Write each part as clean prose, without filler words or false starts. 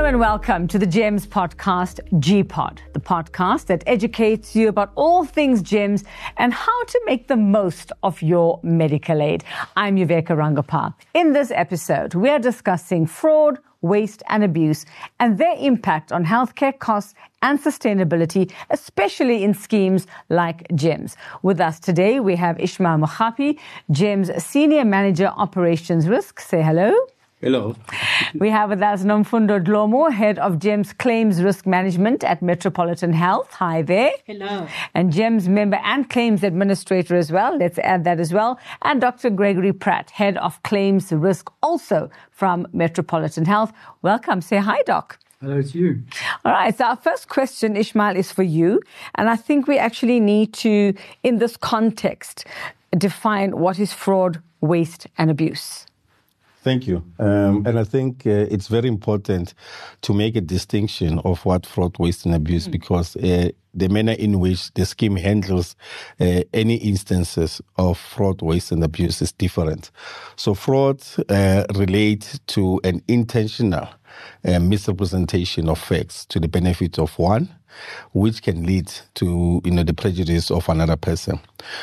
and welcome to the GEMS podcast, G-Pod, the podcast that educates you about all things GEMS and how to make the most of your medical aid. I'm Yuveka Rangappa. In this episode, we are discussing fraud, waste and abuse and their impact on healthcare costs and sustainability, especially in schemes like GEMS. With us today, we have Ishmael Mohapi, GEMS Senior Manager Operations Risk. Say hello. Hello. We have with us Nomfundo Dlomo, Head of GEMS Claims Risk Management at Metropolitan Health. Hi there. Hello. And GEMS member and Claims Administrator as well. Let's add that as well. And Dr. Gregory Pratt, Head of Claims Risk, also from Metropolitan Health. Welcome. Say hi, Doc. Hello to you. All right. So our first question, Ishmael, is for you. And I think we actually need to, in this context, define what is fraud, waste and abuse. Thank you. And I think it's very important to make a distinction of what fraud, waste and abuse because the manner in which the scheme handles any instances of fraud, waste and abuse is different. So fraud relates to an intentional misrepresentation of facts to the benefit of one, which can lead to the prejudice of another person.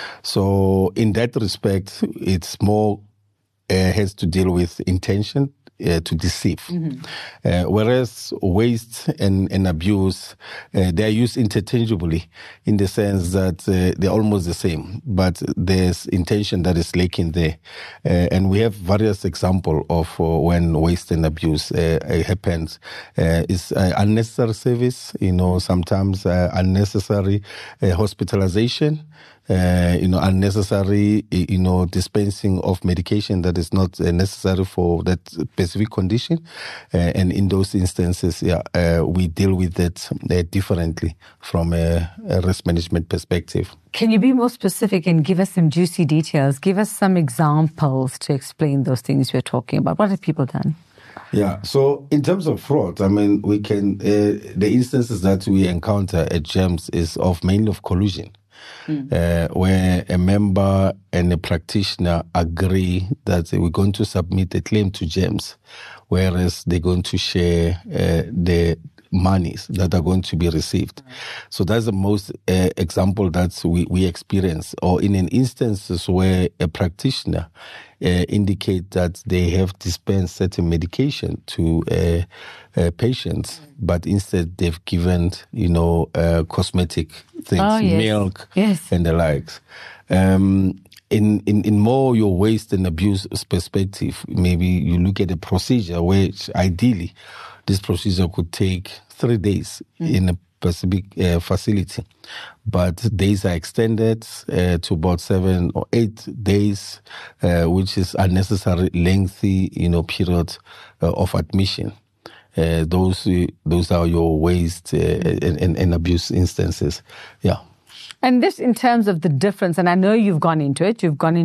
So in that respect, it's more has to deal with intention to deceive. Whereas waste and abuse, they are used interchangeably in the sense that they're almost the same, but there's intention that is lacking there. And we have various examples of when waste and abuse happens. It's unnecessary service, sometimes unnecessary hospitalization, unnecessary, dispensing of medication that is not necessary for that specific condition. And in those instances, we deal with that differently from a risk management perspective. Can you be more specific and give us some juicy details? Give us some examples to explain those things we're talking about. What have people done? Yeah, so in terms of fraud, I mean, we can, the instances that we encounter at GEMS is mainly of collusion. Where a member and a practitioner agree that we're going to submit a claim to GEMS, whereas they're going to share the monies that are going to be received. So that's the most example that we experience. Or in an instances where a practitioner indicate that they have dispensed certain medication to patients, but instead they've given, cosmetic things, milk, and the likes. In more your waste and abuse perspective, maybe you look at a procedure which ideally this procedure could take 3 days in a specific facility, but days are extended to about 7 or 8 days, which is unnecessary lengthy, period of admission. Those are your waste and abuse instances. Yeah. And this in terms of the difference, and I know you've gone into it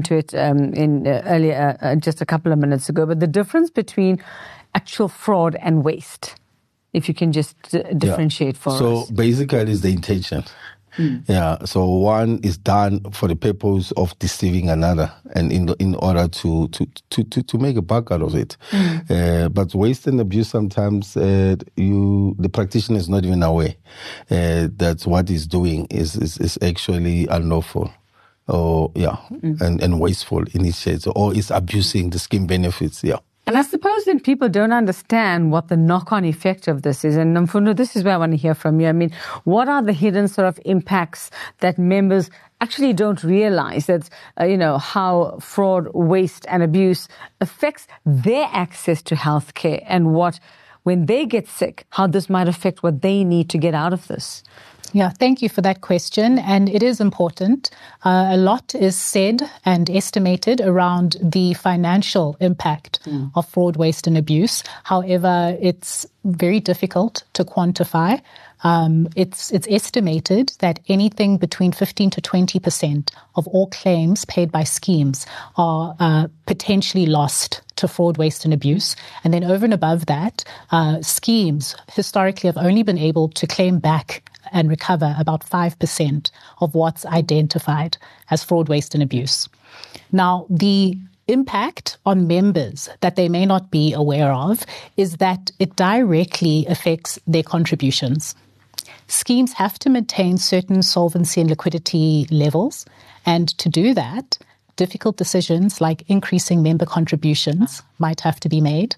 earlier, just a couple of minutes ago, but the difference between actual fraud and waste, if you can just differentiate for us. So basically it's the intention. Yeah, so one is done for the purpose of deceiving another, and in order to make a buck out of it. But waste and abuse, sometimes the practitioner is not even aware that what he's doing is actually unlawful, or and wasteful in its shade, or is abusing the scheme benefits. Yeah. And I suppose then people don't understand what the knock-on effect of this is. And Nomfundo, this is where I want to hear from you. I mean, what are the hidden sort of impacts that members actually don't realize that, how fraud, waste and abuse affects their access to healthcare and when they get sick, how this might affect what they need to get out of this? Yeah, thank you for that question. And it is important. A lot is said and estimated around the financial impact of fraud, waste and abuse. However, it's very difficult to quantify. It's estimated that anything between 15 to 20% of all claims paid by schemes are potentially lost to fraud, waste and abuse. And then over and above that, schemes historically have only been able to claim back and recover about 5% of what's identified as fraud, waste and abuse. Now, the impact on members that they may not be aware of is that it directly affects their contributions. Schemes have to maintain certain solvency and liquidity levels, and to do that, difficult decisions like increasing member contributions might have to be made.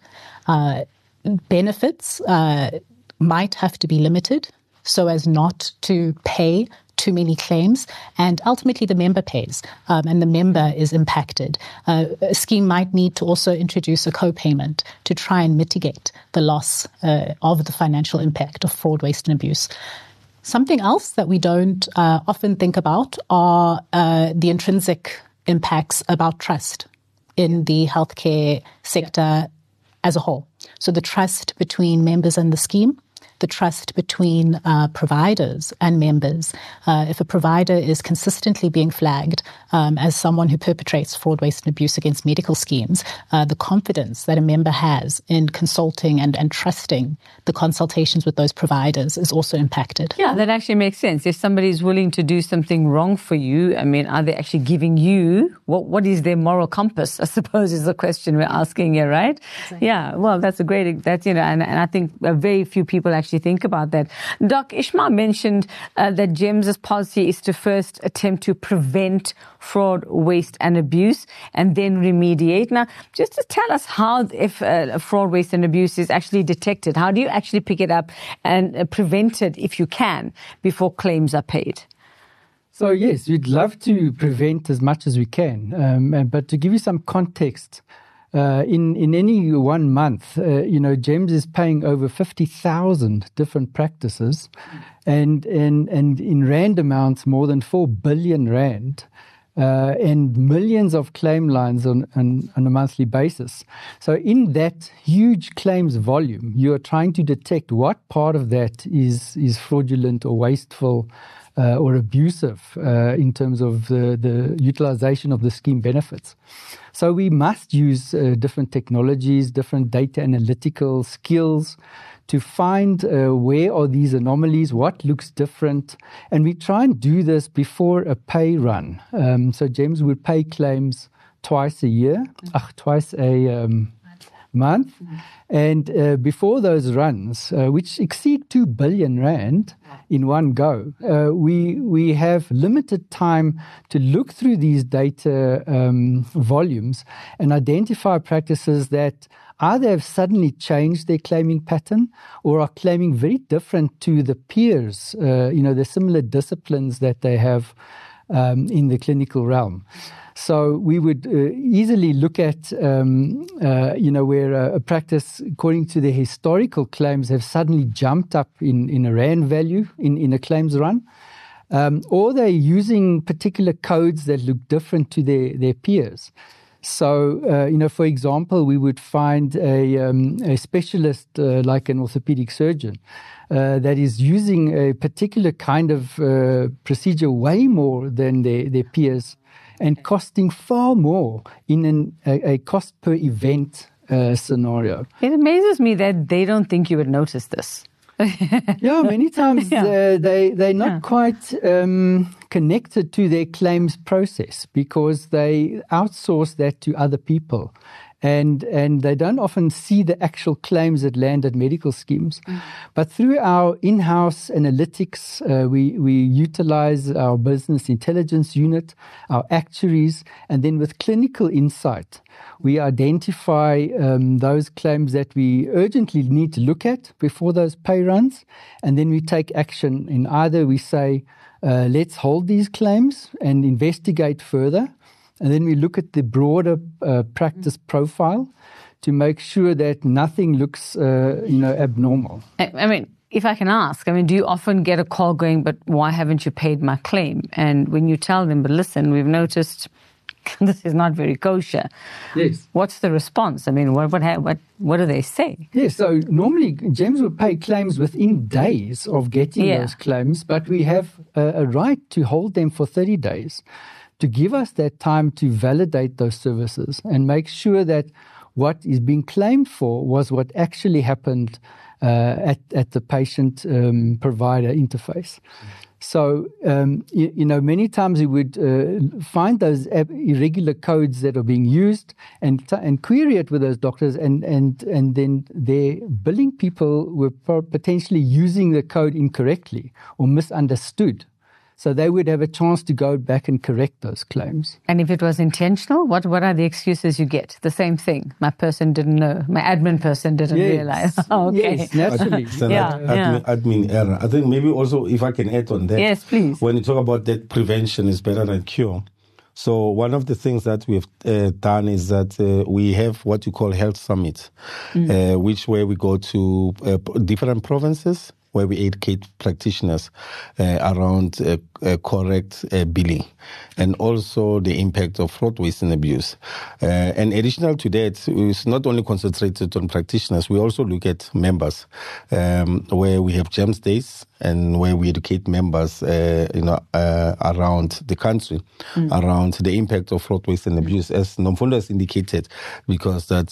Benefits might have to be limited so as not to pay too many claims, and ultimately the member pays, and the member is impacted. A scheme might need to also introduce a co-payment to try and mitigate the loss of the financial impact of fraud, waste and abuse. Something else that we don't often think about are the intrinsic impacts about trust in the healthcare sector as a whole. So the trust between members and the scheme, the trust between providers and members. If a provider is consistently being flagged as someone who perpetrates fraud, waste and abuse against medical schemes, the confidence that a member has in consulting and trusting the consultations with those providers is also impacted. Yeah, that actually makes sense. If somebody is willing to do something wrong for you, I mean, are they actually giving you, what is their moral compass, I suppose is the question we're asking here, right? Exactly. Yeah, well, that's a great, and I think very few people actually think about that. Doc Ishmael mentioned that GEMS' policy is to first attempt to prevent fraud, waste and abuse and then remediate. Now, just to tell us how, if fraud, waste and abuse is actually detected, how do you actually pick it up and prevent it if you can before claims are paid? So yes, we'd love to prevent as much as we can. But to give you some context, in any 1 month, GEMS is paying over 50,000 different practices, and in rand amounts, more than 4 billion rand, and millions of claim lines on a monthly basis. So in that huge claims volume, you are trying to detect what part of that is fraudulent or wasteful or abusive in terms of the utilization of the scheme benefits. So we must use different technologies, different data analytical skills to find where are these anomalies, what looks different, and we try and do this before a pay run. So GEMS would pay claims twice a month. And before those runs, which exceed 2 billion rand in one go, we have limited time to look through these data volumes and identify practices that either have suddenly changed their claiming pattern or are claiming very different to the peers, the similar disciplines that they have in the clinical realm. So we would easily look at, where a practice, according to the historical claims, have suddenly jumped up in a rand value in a claims run, or they're using particular codes that look different to their peers. So, for example, we would find a specialist like an orthopedic surgeon that is using a particular kind of procedure way more than their peers, and costing far more in a cost per event scenario. It amazes me that they don't think you would notice this. Yeah, many times they're not quite connected to their claims process because they outsource that to other people. And they don't often see the actual claims that land at medical schemes. But through our in-house analytics, we utilize our business intelligence unit, our actuaries, and then with clinical insight, we identify those claims that we urgently need to look at before those pay runs, and then we take action. In either we say, let's hold these claims and investigate further, and then we look at the broader practice profile to make sure that nothing looks, abnormal. I mean, if I can ask, do you often get a call going, but why haven't you paid my claim? And when you tell them, but listen, we've noticed this is not very kosher. Yes. What's the response? What do they say? Yes, so normally GEMS will pay claims within days of getting those claims, but we have a right to hold them for 30 days. To give us that time to validate those services and make sure that what is being claimed for was what actually happened at the patient-provider interface. So, many times we would find those irregular codes that are being used and query it with those doctors, and then their billing people were potentially using the code incorrectly or misunderstood. So they would have a chance to go back and correct those claims. And if it was intentional, what are the excuses you get? The same thing. My person didn't know. My admin person didn't realize. Oh, okay. Yes, naturally. Admin error. I think maybe also, if I can add on that. Yes, please. When you talk about that prevention is better than cure. So one of the things that we've done is that we have what you call Health Summit, where we go to different provinces, where we educate practitioners around correct billing and also the impact of fraud, waste and abuse. And additional to that, it's not only concentrated on practitioners, we also look at members, where we have GEMS days and where we educate members around the country around the impact of fraud, waste and abuse, as Nomfundo has indicated, because that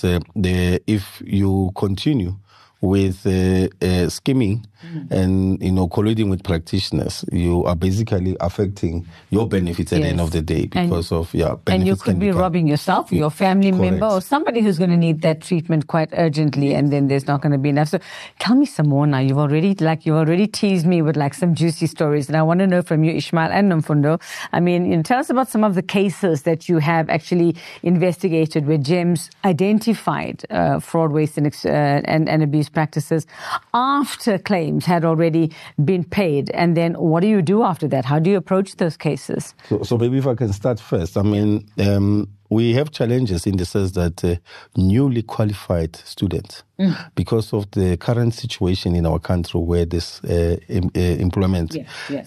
if you continue with skimming and colluding with practitioners, you are basically affecting your benefits at the end of the day because and you could be robbing yourself, your family member, or somebody who's going to need that treatment quite urgently, and then there's not going to be enough. So tell me some more now. You've already teased me with some juicy stories, and I want to know from you, Ishmael and Nomfundo. I mean, tell us about some of the cases that you have actually investigated where GEMS identified fraud, waste and abuse practices after claims had already been paid. And then what do you do after that? How do you approach those cases? So maybe if I can start first. I mean, we have challenges in the sense that newly qualified students, because of the current situation in our country where this employment.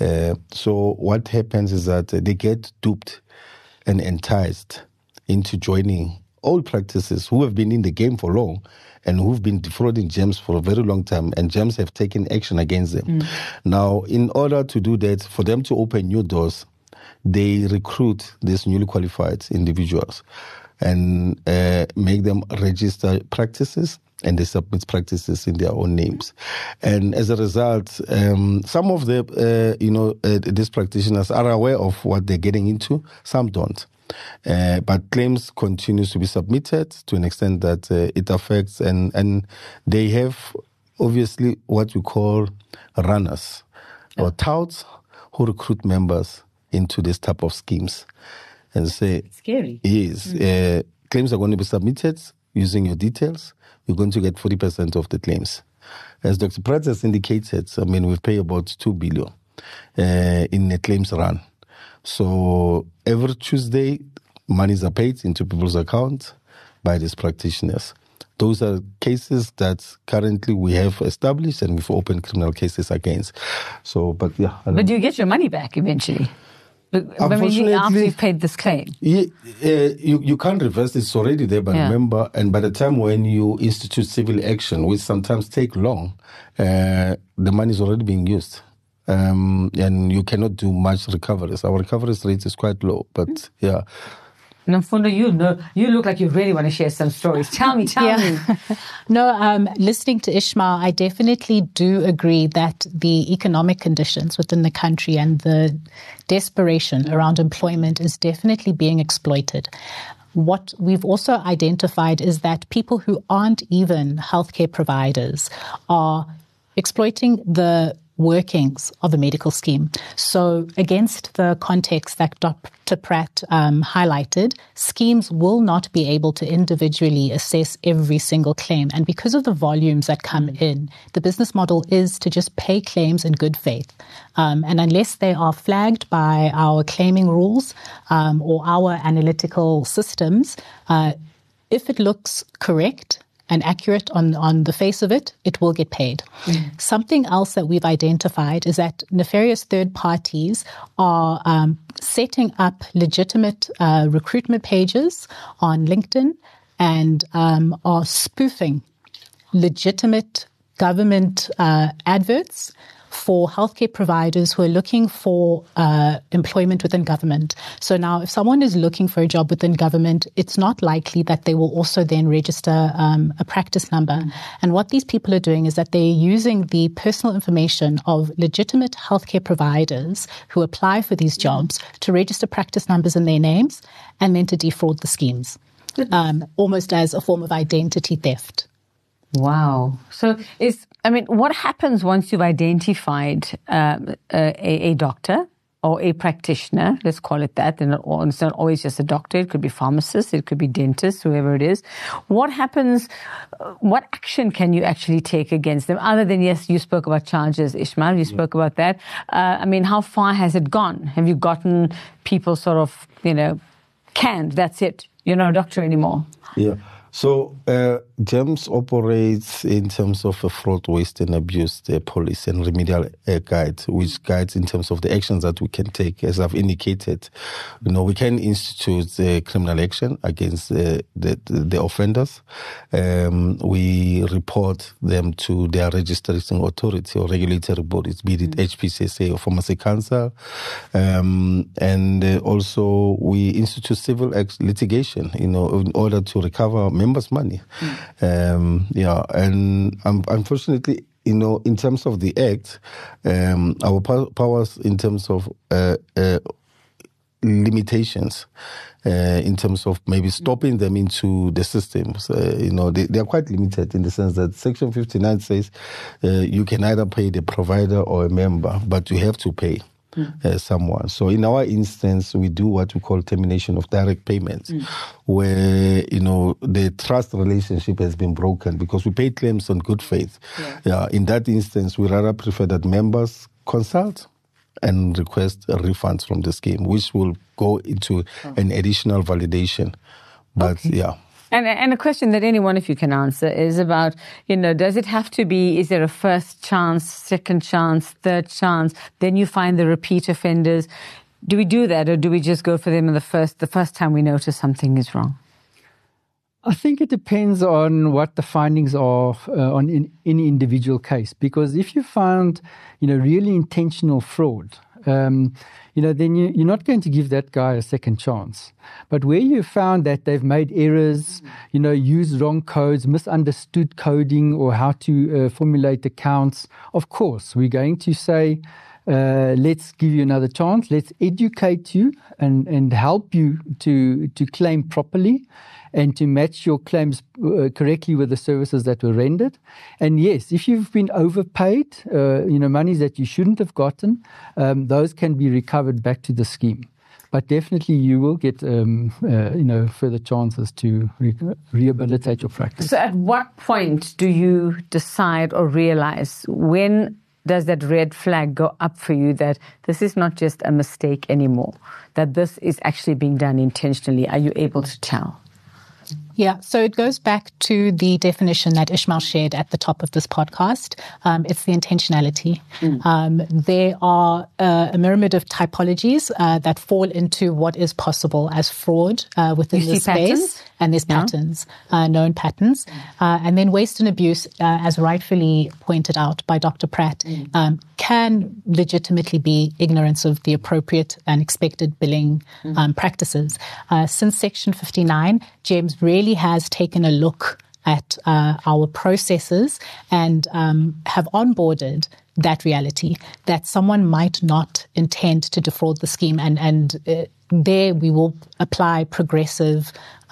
So what happens is that they get duped and enticed into joining old practices who have been in the game for long and who've been defrauding GEMS for a very long time, and GEMS have taken action against them. Now, in order to do that, for them to open new doors, they recruit these newly qualified individuals and make them register practices, and they submit practices in their own names. And as a result, some of these practitioners are aware of what they're getting into, some don't. But claims continues to be submitted to an extent that it affects, and they have obviously what we call runners or touts who recruit members into this type of schemes and say, it's scary. Yes, claims are going to be submitted using your details. You're going to get 40% of the claims. As Dr. Pratt has indicated, I mean, we pay about 2 billion in the claims run. So every Tuesday, monies are paid into people's accounts by these practitioners. Those are cases that currently we have established and we've opened criminal cases against. So, but do you get your money back eventually? Unfortunately, after you've paid this claim? You can't reverse it. It's already there, but remember, and by the time when you institute civil action, which sometimes take long, the money is already being used. And you cannot do much recoveries. Our recovery rate is quite low, but Nomfundo, you look like you really want to share some stories. Tell me. No, listening to Ishmael, I definitely do agree that the economic conditions within the country and the desperation around employment is definitely being exploited. What we've also identified is that people who aren't even healthcare providers are exploiting the workings of a medical scheme. So against the context that Dr. Pratt highlighted, schemes will not be able to individually assess every single claim. And because of the volumes that come in, the business model is to just pay claims in good faith. And unless they are flagged by our claiming rules or our analytical systems, if it looks correct and accurate on the face of it, it will get paid. Something else that we've identified is that nefarious third parties are setting up legitimate recruitment pages on LinkedIn and are spoofing legitimate government adverts for healthcare providers who are looking for employment within government. So now if someone is looking for a job within government, it's not likely that they will also then register a practice number. And what these people are doing is that they're using the personal information of legitimate healthcare providers who apply for these jobs to register practice numbers in their names and then to defraud the schemes, almost as a form of identity theft. Wow. So what happens once you've identified a doctor or a practitioner, let's call it that, and it's not always just a doctor, it could be pharmacist, it could be dentist, whoever it is. What happens, what action can you actually take against them? Other than, yes, you spoke about charges, Ishmael, you spoke about that. How far has it gone? Have you gotten people sort of, canned, that's it, you're not a doctor anymore? Yeah. So GEMS operates in terms of a fraud, waste and abuse policy and remedial guide, which guides in terms of the actions that we can take. As I've indicated, we can institute criminal action against the offenders. We report them to their registering authority or regulatory bodies, be it HPCSA or Pharmacy Council. And also we institute civil litigation, in order to recover members' money. And unfortunately, in terms of the Act, our powers in terms of limitations, in terms of maybe stopping them into the systems, they are quite limited in the sense that Section 59 says you can either pay the provider or a member, but you have to pay someone. So in our instance, we do what we call termination of direct payments, where, the trust relationship has been broken because we pay claims on good faith. In that instance, we rather prefer that members consult and request refunds from the scheme, which will go into an additional validation. But And a question that any one of you can answer is about, does it have to be, is there a first chance, second chance, third chance, then you find the repeat offenders? Do we do that, or do we just go for them the first time we notice something is wrong? I think it depends on what the findings are on in any individual case. Because if you found, really intentional fraud, then you're not going to give that guy a second chance. But where you found that they've made errors, used wrong codes, misunderstood coding or how to formulate accounts, of course, we're going to say, let's give you another chance. Let's educate you and help you to claim properly and to match your claims correctly with the services that were rendered. And yes, if you've been overpaid, monies that you shouldn't have gotten, those can be recovered back to the scheme. But definitely you will get, further chances to rehabilitate your practice. So at what point do you decide or realize, when does that red flag go up for you that this is not just a mistake anymore, that this is actually being done intentionally? Are you able to tell? Yeah, so it goes back to the definition that Ishmael shared at the top of this podcast. It's the intentionality. There are a myriad of typologies that fall into what is possible as fraud within this space. Patterns? And there's patterns, known patterns. And then waste and abuse, as rightfully pointed out by Dr. Pratt, can legitimately be ignorance of the appropriate and expected billing practices. Since Section 59, GEMS really has taken a look at our processes and have onboarded that reality that someone might not intend to defraud the scheme. And there we will apply progressive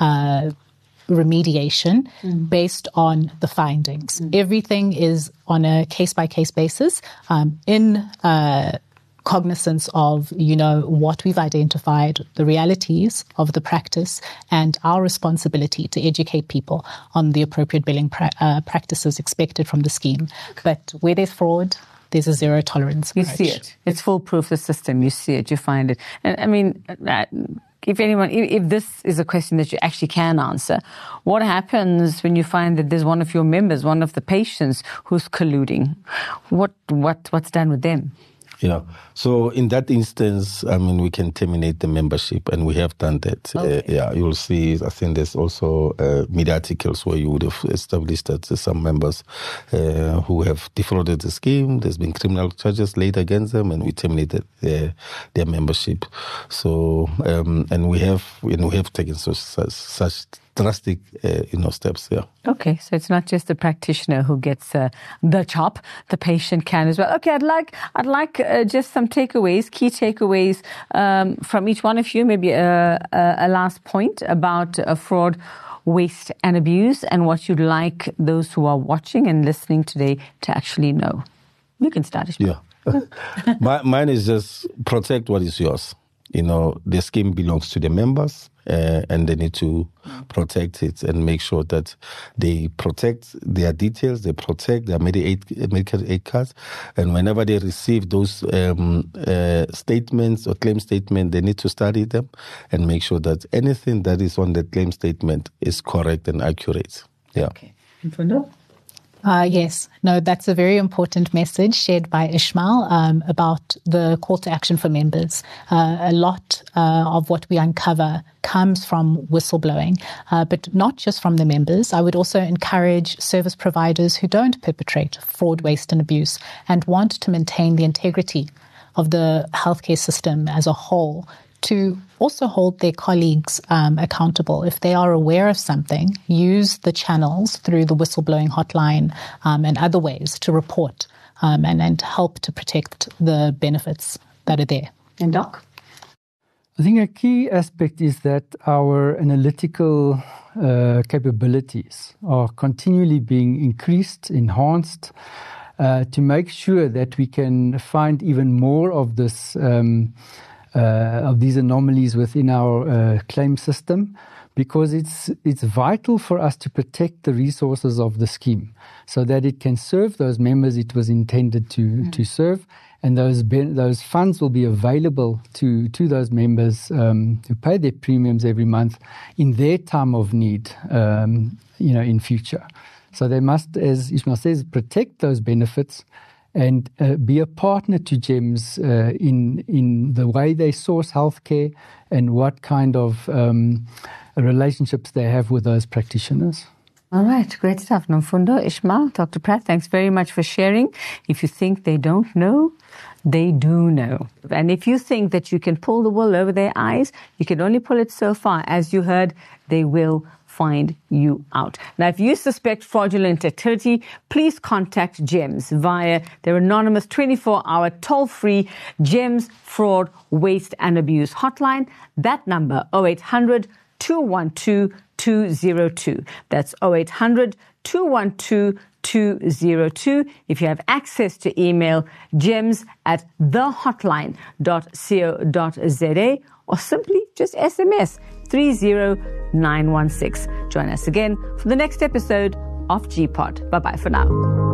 remediation based on the findings. Everything is on a case-by-case basis in cognizance of, what we've identified, the realities of the practice, and our responsibility to educate people on the appropriate billing practices expected from the scheme. But where there's fraud, there's a zero tolerance approach. You see it. It's foolproof, the system. You see it. You find it. And if this is a question that you actually can answer, what happens when you find that there's one of your members, one of the patients who's colluding? What's done with them? Yeah. So in that instance, I mean, we can terminate the membership, and we have done that. Okay. You'll see, I think there's also media articles where you would have established that some members who have defrauded the scheme, there's been criminal charges laid against them, and we terminated their membership. So, and we have taken such drastic, steps. Yeah. Okay, so it's not just the practitioner who gets the chop; the patient can as well. Okay, I'd like just some key takeaways from each one of you. Maybe a last point about fraud, waste, and abuse, and what you'd like those who are watching and listening today to actually know. You can start, Ishmael. Yeah, mine is just protect what is yours. The scheme belongs to the members, and they need to protect it and make sure that they protect their details, they protect their medical aid cards, and whenever they receive those statements or claim statement, they need to study them and make sure that anything that is on the claim statement is correct and accurate. Yeah. Okay. Mfundo? Yes. No, that's a very important message shared by Ishmael about the call to action for members. A lot of what we uncover comes from whistleblowing, but not just from the members. I would also encourage service providers who don't perpetrate fraud, waste and abuse and want to maintain the integrity of the healthcare system as a whole to also hold their colleagues accountable. If they are aware of something, use the channels through the whistleblowing hotline and other ways to report and help to protect the benefits that are there. And Doc? I think a key aspect is that our analytical capabilities are continually being increased, enhanced, to make sure that we can find even more of this of these anomalies within our claim system, because it's vital for us to protect the resources of the scheme so that it can serve those members it was intended to serve, and those funds will be available to those members who pay their premiums every month in their time of need, in future. So they must, as Ishmael says, protect those benefits and be a partner to GEMS in the way they source healthcare and what kind of relationships they have with those practitioners. All right, great stuff. Nomfundo, Ishmael, Dr. Pratt, thanks very much for sharing. If you think they don't know, they do know. And if you think that you can pull the wool over their eyes, you can only pull it so far. As you heard, they will find you out. Now, if you suspect fraudulent activity, please contact GEMS via their anonymous 24-hour toll-free GEMS Fraud, Waste and Abuse hotline. That number, 0800 212 202. That's 0800 212 202. If you have access to email, gems@thehotline.co.za, or simply just SMS 30916. Join us again for the next episode of GPod. Bye-bye for now.